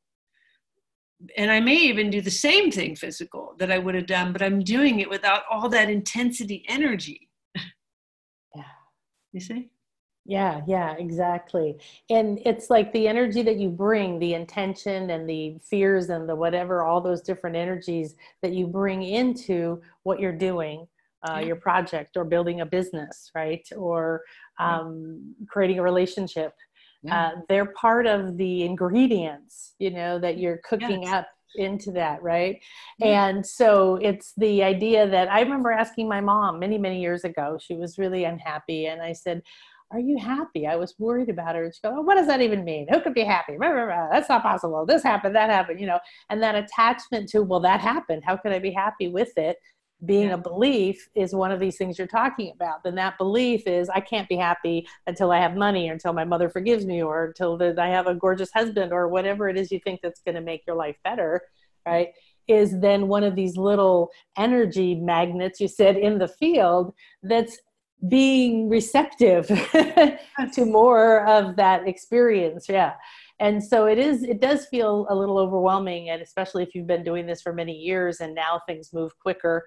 And I may even do the same thing physical that I would have done, but I'm doing it without all that intensity energy. Yeah. You see? Yeah, yeah, exactly. And it's like the energy that you bring, the intention and the fears and the whatever, all those different energies that you bring into what you're doing, uh, Yeah. your project or building a business, right? Or um, creating a relationship. Yeah. Uh, they're part of the ingredients, you know, that you're cooking Yes. up into that, right? Yeah. And so it's the idea that I remember asking my mom many, many years ago, she was really unhappy. And I said, are you happy? I was worried about her. And she goes, oh, what does that even mean? Who could be happy? Blah, blah, blah. That's not possible. This happened, that happened, you know, and that attachment to, well, that happened. How could I be happy with it? Being Yeah. a belief is one of these things you're talking about. Then that belief is, I can't be happy until I have money, or until my mother forgives me, or until that I have a gorgeous husband, or whatever it is you think that's going to make your life better, right? Is then one of these little energy magnets, you said, in the field that's being receptive to more of that experience. Yeah. And so it is, it does feel a little overwhelming, and especially if you've been doing this for many years and now things move quicker.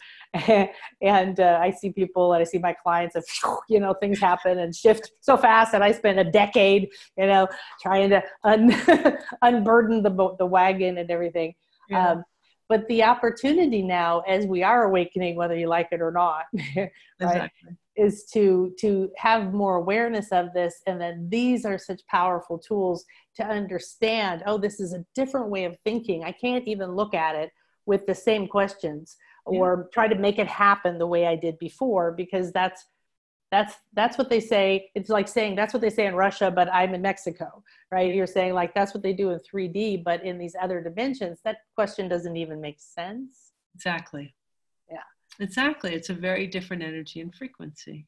And uh, I see people, and I see my clients, of, you know, things happen and shift so fast, and I spend a decade, you know, trying to un- unburden the, the wagon and everything. Yeah. Um, but the opportunity now, as we are awakening, whether you like it or not, right? Exactly. Is to to have more awareness of this, and then these are such powerful tools to understand, oh, this is a different way of thinking. I can't even look at it with the same questions or yeah. try to make it happen the way I did before, because that's that's that's what they say. It's like saying that's what they say in Russia, but I'm in Mexico, right? You're saying like that's what they do in three D, but in these other dimensions, that question doesn't even make sense. Exactly. Yeah. Exactly. It's a very different energy and frequency.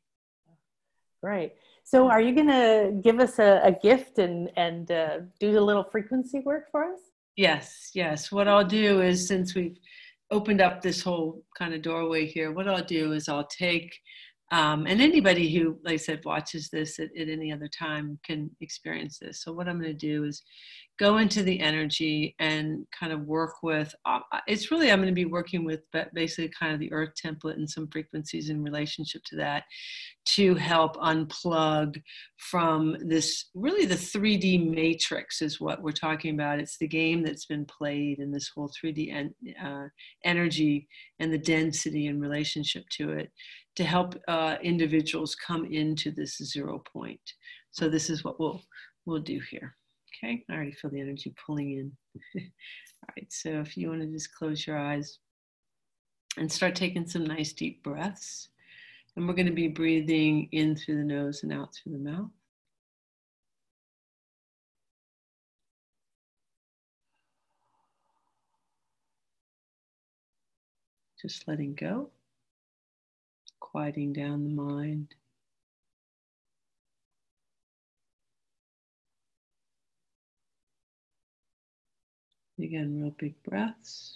Great. So are you going to give us a, a gift and, and uh, do a little frequency work for us? Yes. Yes. What I'll do is, since we've opened up this whole kind of doorway here, what I'll do is I'll take, um, and anybody who, like I said, watches this at, at any other time can experience this. So what I'm going to do is go into the energy and kind of work with, uh, it's really, I'm going to be working with basically kind of the earth template and some frequencies in relationship to that, to help unplug from this, really the three D matrix is what we're talking about. It's the game that's been played in this whole three D en- uh, energy and the density in relationship to it, to help uh, individuals come into this zero point. So this is what we'll we'll do here. Okay, I already feel the energy pulling in. All right, so if you want to just close your eyes and start taking some nice deep breaths. And we're going to be breathing in through the nose and out through the mouth. Just letting go, quieting down the mind. Again, real big breaths.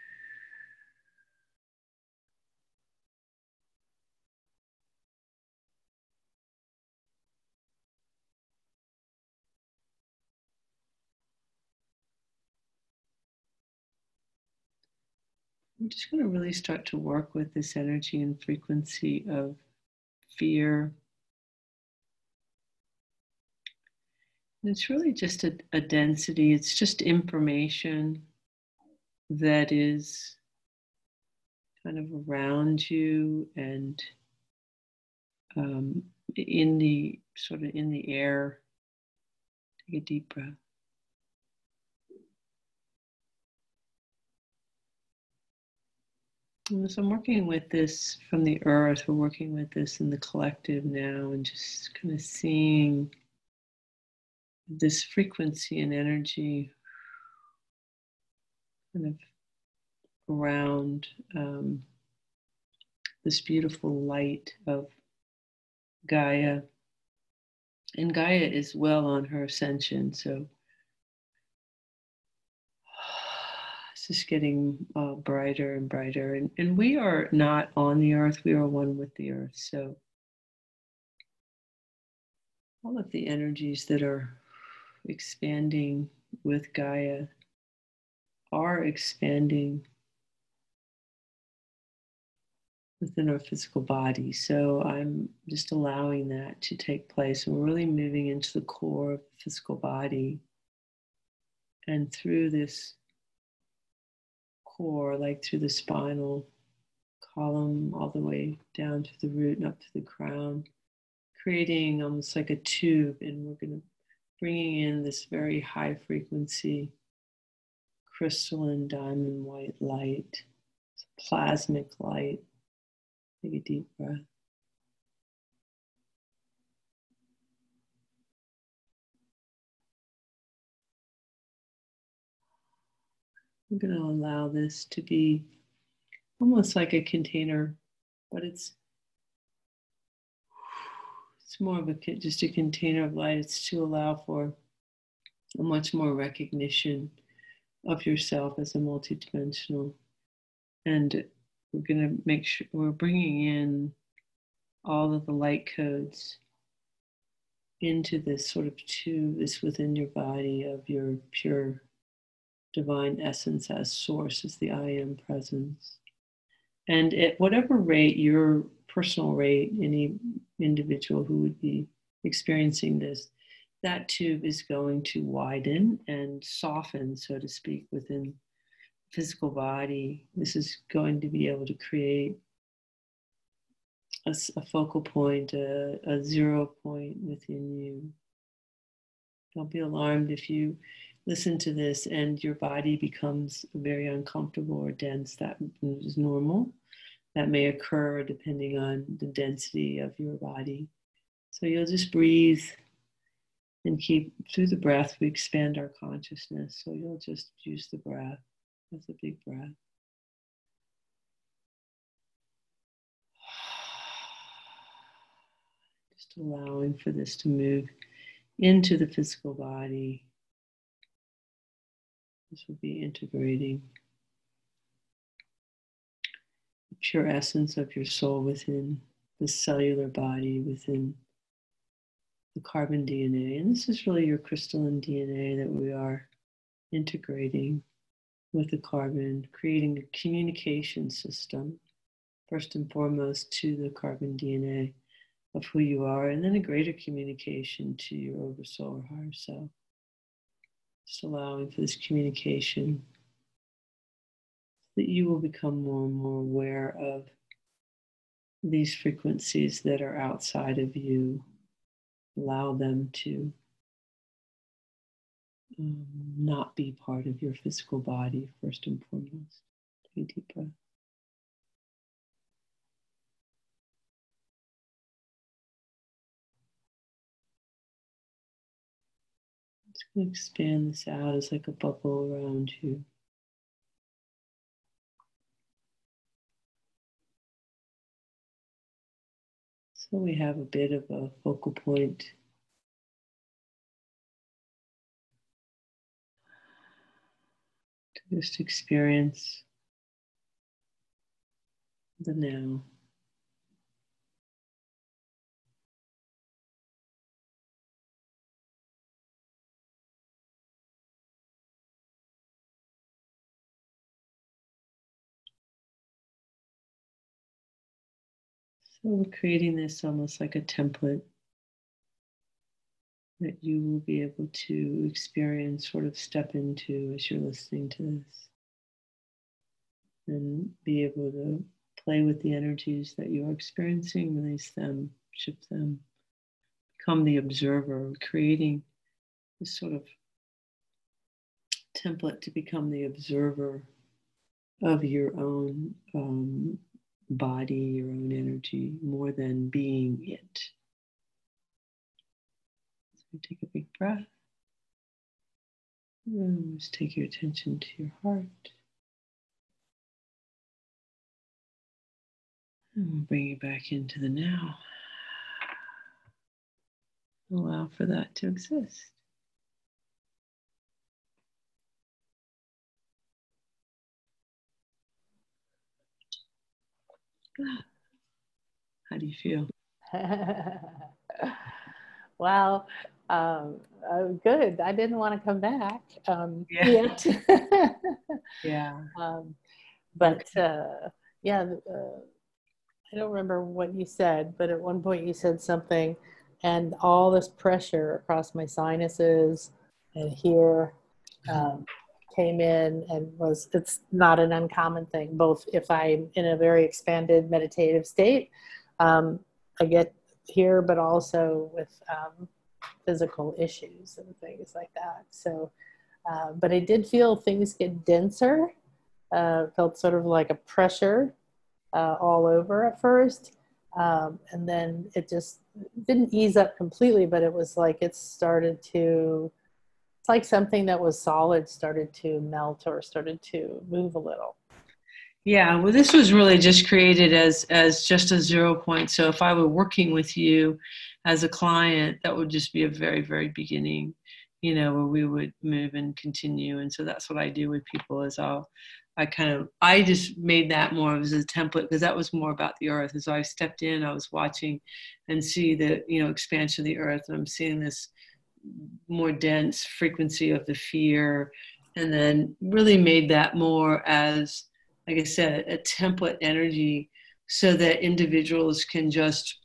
I'm just going to really start to work with this energy and frequency of fear. And it's really just a, a density, it's just information that is kind of around you and um, in the sort of in the air. Take a deep breath. And so I'm working with this from the earth, we're working with this in the collective now, and just kind of seeing this frequency and energy kind of around um, this beautiful light of Gaia. And Gaia is well on her ascension, so it's just getting uh, brighter and brighter. And, and we are not on the earth, we are one with the earth. So all of the energies that are expanding with Gaia are expanding within our physical body. So I'm just allowing that to take place. And we're really moving into the core of the physical body. And through this core, like through the spinal column, all the way down to the root and up to the crown, creating almost like a tube. And we're going to bringing in this very high frequency crystalline diamond white light, plasmic light. Take a deep breath. I'm going to allow this to be almost like a container, but it's it's more of a just a container of light. It's to allow for a much more recognition of yourself as a multidimensional. And we're going to make sure we're bringing in all of the light codes into this sort of tube that's within your body of your pure divine essence as source, as the I am presence. And at whatever rate, your personal rate, any individual who would be experiencing this, that tube is going to widen and soften, so to speak, within physical body. This is going to be able to create a, a focal point, a, a zero point within you. Don't be alarmed if you listen to this and your body becomes very uncomfortable or dense. That is normal. That may occur depending on the density of your body. So you'll just breathe and keep, through the breath, we expand our consciousness. So you'll just use the breath. That's a big breath. Just allowing for this to move into the physical body. This will be integrating the pure essence of your soul within the cellular body, within the carbon D N A. And this is really your crystalline D N A that we are integrating with the carbon, creating a communication system, first and foremost to the carbon D N A of who you are, and then a greater communication to your oversoul or higher self. Just allowing for this communication that you will become more and more aware of these frequencies that are outside of you. Allow them to um, not be part of your physical body, first and foremost. Take a deep breath. Just going to expand this out as like a bubble around you. So we have a bit of a focal point to just experience the now. So we're creating this almost like a template that you will be able to experience, sort of step into as you're listening to this, and be able to play with the energies that you are experiencing, release them, shift them, become the observer, creating this sort of template to become the observer of your own um, body, your own energy, more than being it. So take a big breath. And just take your attention to your heart. And we'll bring you back into the now. Allow for that to exist. How do you feel? Well, um, uh, good. I didn't want to come back um, Yeah. yet. Yeah. Um, but uh, yeah, uh, I don't remember what you said, but at one point you said something, and all this pressure across my sinuses and here um, came in and was, it's not an uncommon thing, both if I'm in a very expanded meditative state, um, I get here, but also with um, physical issues and things like that. So, uh, but I did feel things get denser, uh, felt sort of like a pressure uh, all over at first. Um, and then it just didn't ease up completely, but it was like it started to, it's like something that was solid started to melt or started to move a little. Yeah, well, this was really just created as as just a zero point. So if I were working with you as a client, that would just be a very, very beginning, you know, where we would move and continue. And so that's what I do with people is I'll, I kind of, I just made that more as a template because that was more about the earth. As I stepped in, I was watching and see the, you know, expansion of the earth. And I'm seeing this more dense frequency of the fear, and then really made that more as, like I said, a template energy so that individuals can just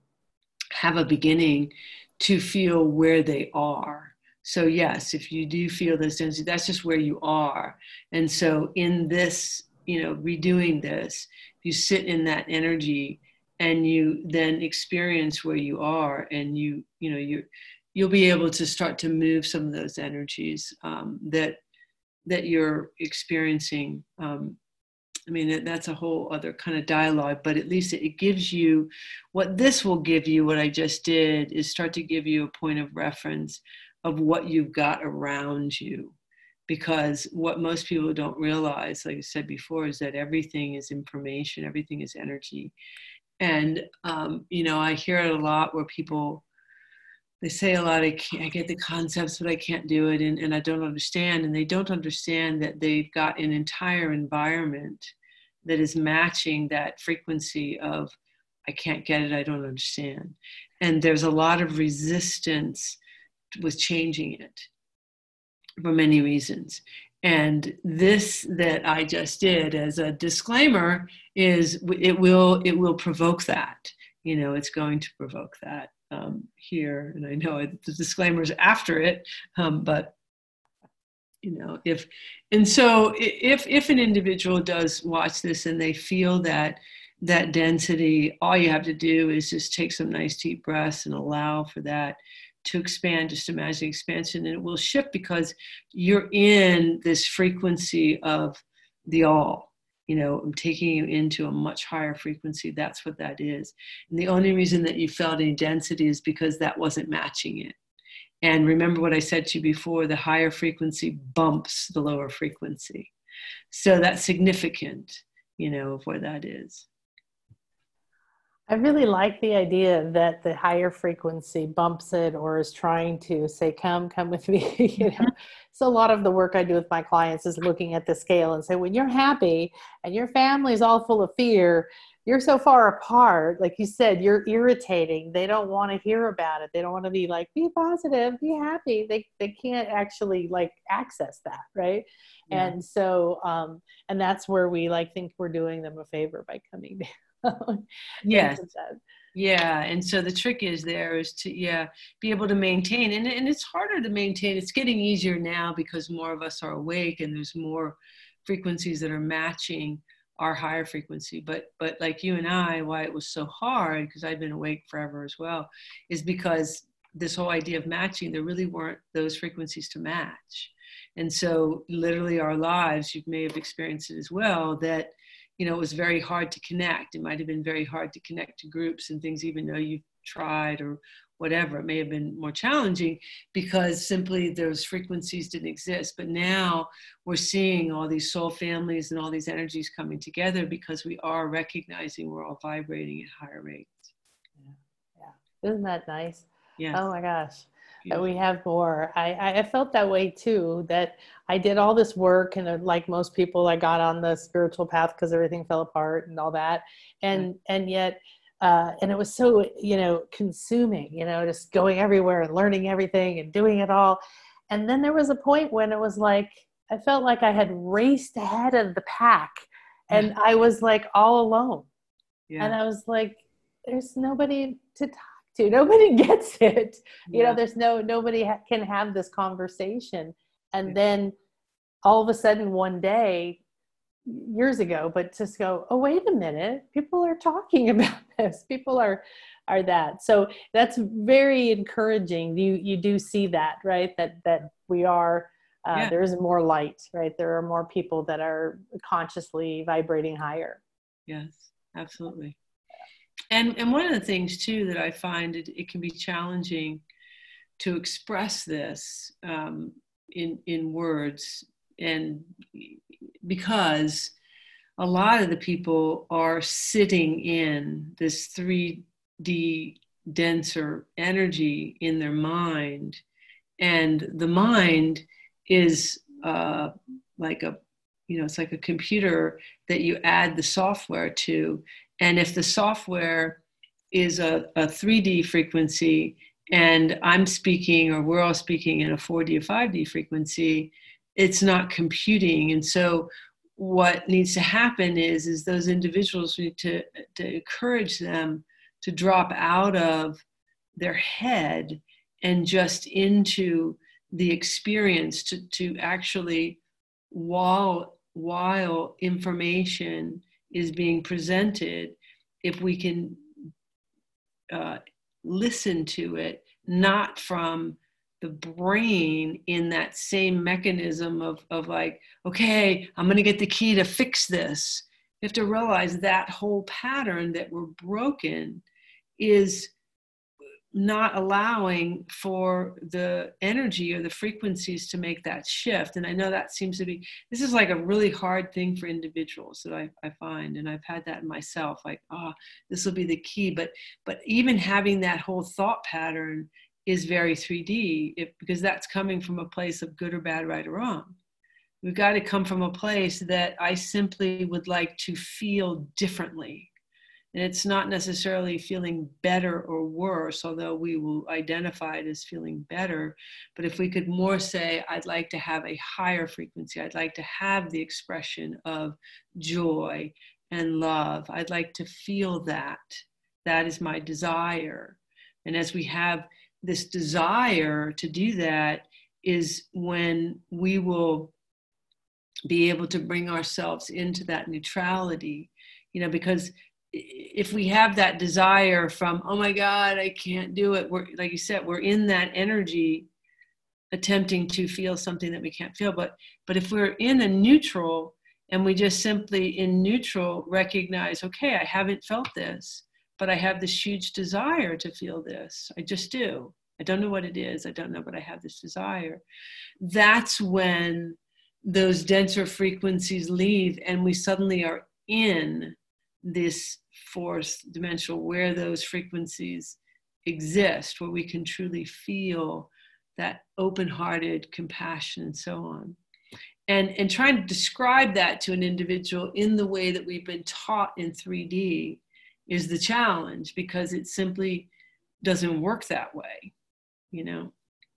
have a beginning to feel where they are. So yes, if you do feel this energy, that's just where you are. And so in this, you know, redoing this, you sit in that energy and you then experience where you are, and you, you know, you, you'll be able to start to move some of those energies um, that, that you're experiencing. Um, I mean, that's a whole other kind of dialogue, but at least it gives you, what this will give you, what I just did, is start to give you a point of reference of what you've got around you. Because what most people don't realize, like I said before, is that everything is information, everything is energy. And, um, you know, I hear it a lot where people, they say a lot, I, can't, I get the concepts, but I can't do it, and, and I don't understand. And they don't understand that they've got an entire environment that is matching that frequency of, I can't get it, I don't understand. And there's a lot of resistance with changing it. for many reasons. And this that I just did as a disclaimer is it will it will provoke that. You know, it's going to provoke that um, here. And I know the disclaimer's after it, um, but you know, if and so if if an individual does watch this and they feel that that density, all you have to do is just take some nice deep breaths and allow for that to expand. Just imagine expansion, and it will shift because you're in this frequency of the all. You know, I'm taking you into a much higher frequency. That's what that is. And the only reason that you felt any density is because that wasn't matching it. And remember what I said to you before, the higher frequency bumps the lower frequency. So that's significant, you know, of what that is. I really like the idea that the higher frequency bumps it or is trying to say, come, come with me. You know, so a lot of the work I do with my clients is looking at the scale and say, when you're happy and your family is all full of fear, you're so far apart. Like you said, you're irritating. They don't want to hear about it. They don't want to be like, be positive, be happy. They they can't actually like access that. Right. Yeah. And so, um, and that's where we like think we're doing them a favor by coming down. Yes. Yeah. And so the trick is there is to, yeah, be able to maintain. And, and it's harder to maintain. It's getting easier now because more of us are awake and there's more frequencies that are matching our higher frequency. But, but like you and I, why it was so hard, because I've been awake forever as well, is because this whole idea of matching, there really weren't those frequencies to match. And so literally our lives, you may have experienced it as well, that you know, it was very hard to connect. It might have been very hard to connect to groups and things, even though you've tried or whatever. It may have been more challenging because simply those frequencies didn't exist. But now we're seeing all these soul families and all these energies coming together because we are recognizing we're all vibrating at higher rates. Yeah. Yeah. Isn't that nice? Yeah. Oh my gosh. That we have more. I, I felt that way too, that I did all this work and like most people, I got on the spiritual path because everything fell apart and all that. And, yeah. and yet, uh, and it was so, you know, consuming, you know, just going everywhere and learning everything and doing it all. And then there was a point when it was like, I felt like I had raced ahead of the pack and yeah. I was like all alone. Yeah. And I was like, there's nobody to talk to. Nobody gets it. You yeah. know, there's no, nobody ha- can have this conversation. And yeah. then all of a sudden one day, years ago, but just go, oh, wait a minute, people are talking about this. People are, are that. So that's very encouraging. You, you do see that, right? That, that we are, uh, yeah. there is more light, right? There are more people that are consciously vibrating higher. Yes, absolutely. And and one of the things too that I find it, it can be challenging to express this um, in in words, and because a lot of the people are sitting in this three D denser energy in their mind, and the mind is uh, like a you know it's like a computer that you add the software to. And if the software is a, a three D frequency and I'm speaking or we're all speaking in a four D or five D frequency, it's not computing. And so what needs to happen is, is those individuals need to, to encourage them to drop out of their head and just into the experience to, to actually, while, while information is being presented, if we can uh, listen to it, not from the brain in that same mechanism of, of like, okay, I'm going to get the key to fix this. You have to realize that whole pattern that we're broken is not allowing for the energy or the frequencies to make that shift. And I know that seems to be, this is like a really hard thing for individuals that I, I find. And I've had that in myself, like, oh, this will be the key. But, but even having that whole thought pattern is very three D if, because that's coming from a place of good or bad, right or wrong. We've got to come from a place that I simply would like to feel differently. And it's not necessarily feeling better or worse, although we will identify it as feeling better. But if we could more say, I'd like to have a higher frequency, I'd like to have the expression of joy and love, I'd like to feel that. That is my desire. And as we have this desire to do that, is when we will be able to bring ourselves into that neutrality, you know, because if we have that desire from, oh my God, I can't do it. We're, like you said, we're in that energy attempting to feel something that we can't feel. But, but if we're in a neutral and we just simply in neutral recognize, okay, I haven't felt this, but I have this huge desire to feel this. I just do. I don't know what it is. I don't know, but I have this desire. That's when those denser frequencies leave and we suddenly are in this fourth dimensional where those frequencies exist, where we can truly feel that open-hearted compassion and so on. And, and trying to describe that to an individual in the way that we've been taught in three D is the challenge, because it simply doesn't work that way, you know?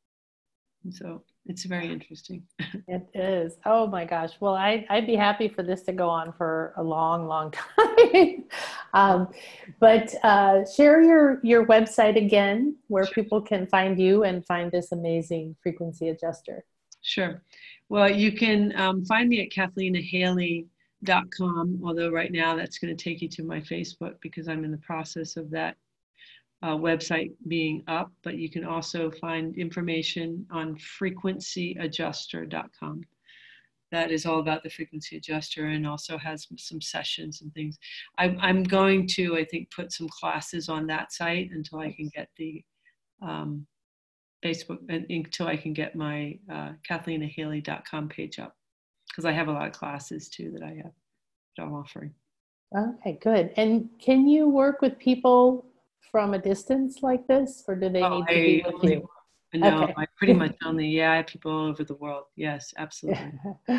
And so it's very interesting. It is. Oh my gosh. Well, I, I'd be happy for this to go on for a long, long time. um, but uh, share your, your website again, where Sure. people can find you and find this amazing frequency adjuster. Sure. Well, you can um, find me at kathleen haley dot com, although right now that's going to take you to my Facebook because I'm in the process of that uh, website being up. But you can also find information on frequency adjuster dot com. That is all about the frequency adjuster and also has some sessions and things. I'm, I'm going to, I think, put some classes on that site until I can get the um, Facebook, until I can get my uh, kathleen haley dot com page up, because I have a lot of classes too that I have that I'm offering. Okay, good. And can you work with people from a distance like this, or do they Oh, need to I be with only, you? no, Okay. I pretty much only, yeah, I have people all over the world. Yes, absolutely.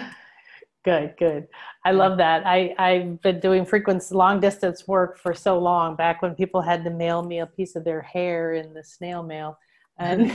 Good, good. I Yeah. love that. I, I've been doing frequency long distance work for so long, back when people had to mail me a piece of their hair in the snail mail. And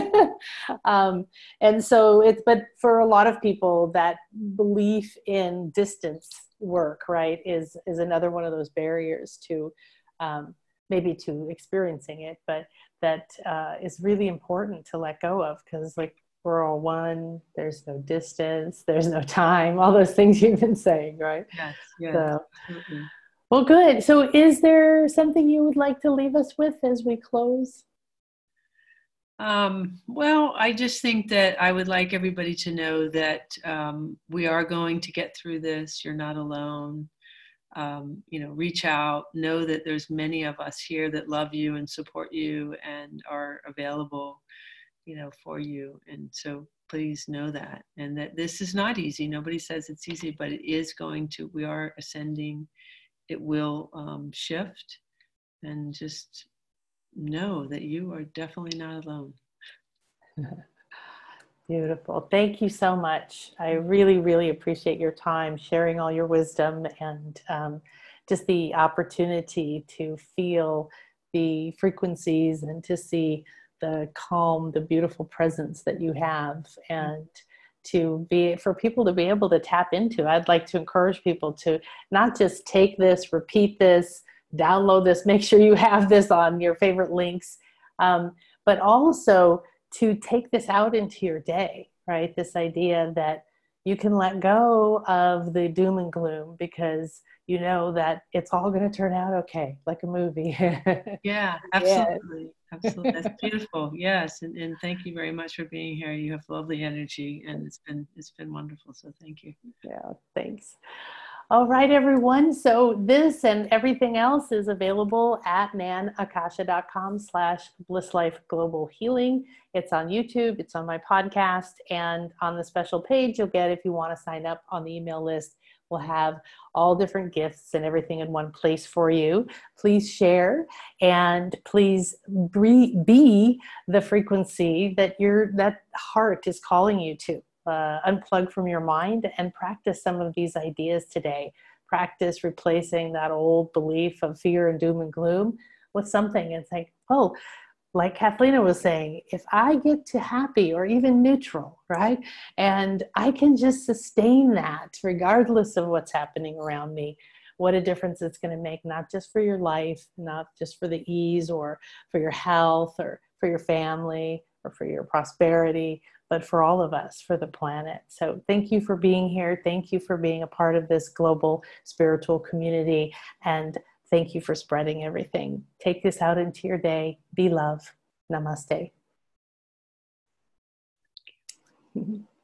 um, and so it's, but for a lot of people, that belief in distance work, right, is is another one of those barriers to um, maybe to experiencing it, but that uh, is really important to let go of, because like we're all one, there's no distance, there's no time, all those things you've been saying, right? Yes, yes, So, absolutely. well, good. So is there something you would like to leave us with as we close? Um, well, I just think that I would like everybody to know that um, we are going to get through this. You're not alone. Um, you know, reach out, know that there's many of us here that love you and support you and are available, you know, for you. And so please know that, and that this is not easy. Nobody says it's easy, but it is going to, we are ascending. It will um, shift, and just know that you are definitely not alone. Beautiful. Thank you so much. I really, really appreciate your time, sharing all your wisdom, and um, just the opportunity to feel the frequencies and to see the calm, the beautiful presence that you have, and to be, for people to be able to tap into. I'd like to encourage people to not just take this, repeat this, download this, make sure you have this on your favorite links, um, but also to take this out into your day, right? This idea that you can let go of the doom and gloom, because you know that it's all going to turn out okay, like a movie. Yeah, absolutely. Absolutely. That's beautiful. Yes. And, and thank you very much for being here. You have lovely energy, and it's been, it's been wonderful. So thank you. Yeah, thanks. All right, everyone. So this and everything else is available at nanakasha.com slash Bliss Life Global Healing. It's on YouTube, it's on my podcast, and on the special page you'll get if you want to sign up on the email list. We'll have all different gifts and everything in one place for you. Please share, and please be the frequency that your that heart is calling you to. Uh, unplug from your mind and practice some of these ideas today practice replacing that old belief of fear and doom and gloom with something and think, oh, like Kathleen was saying, if I get to happy or even neutral, right? And I can just sustain that regardless of what's happening around me, what a difference it's going to make, not just for your life, not just for the ease or for your health or for your family or for your prosperity, but for all of us, for the planet. So thank you for being here. Thank you for being a part of this global spiritual community. And thank you for spreading everything. Take this out into your day. Be love. Namaste.